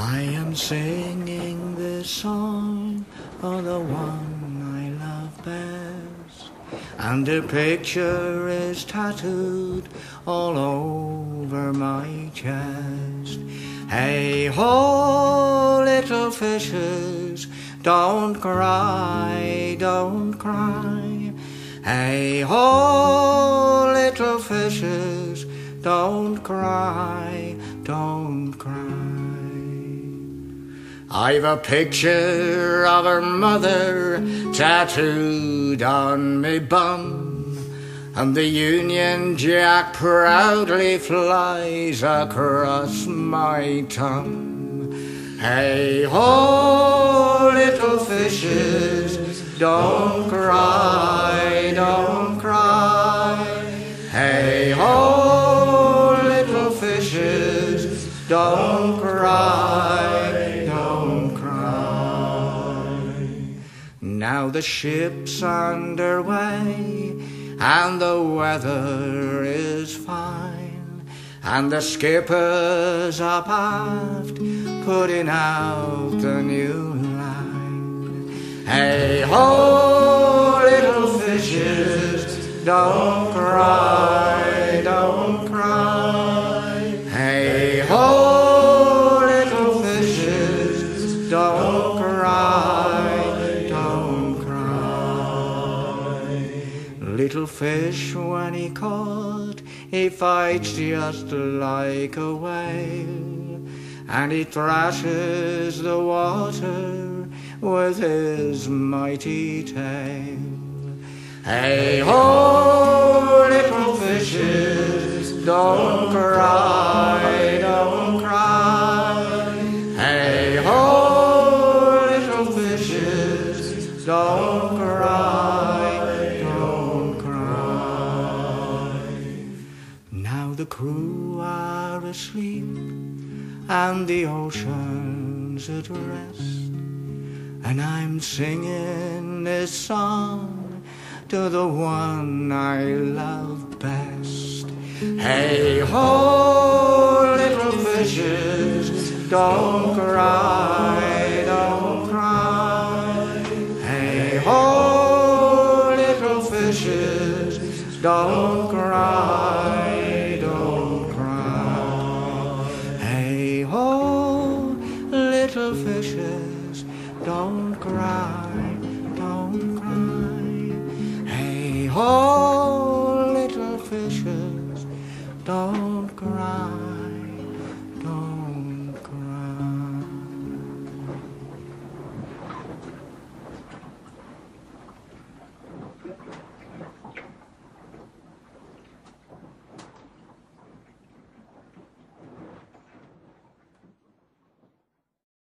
I am singing this song for the one I love best, and the picture is tattooed all over my chest. Hey ho, little fishes, don't cry, don't cry. Hey ho, little fishes, don't cry, don't cry. I've a picture of her mother tattooed on me bum, and the Union Jack proudly flies across my tongue. Hey ho, little fishes, don't cry, don't cry. Hey ho, little fishes, don't cry, don't cry. Now the ship's under way and the weather is fine, and the skipper's up aft putting out the new line. Hey ho, little fishes, don't cry, don't cry. Hey ho, little fishes, don't cry, don't cry. Little fish, when he caught, he fights just like a whale, and he thrashes the water with his mighty tail. Hey ho, little fishes, don't cry, don't cry. Hey ho, little fishes, don't cry, don't cry. Now the crew are asleep and the ocean's at rest, and I'm singing this song to the one I love best. Hey ho, little fishes, don't cry, don't cry. Hey ho, little fishes, don't cry, don't cry. Hey ho, little fishes, don't cry, don't cry. Hey ho, little fishes, don't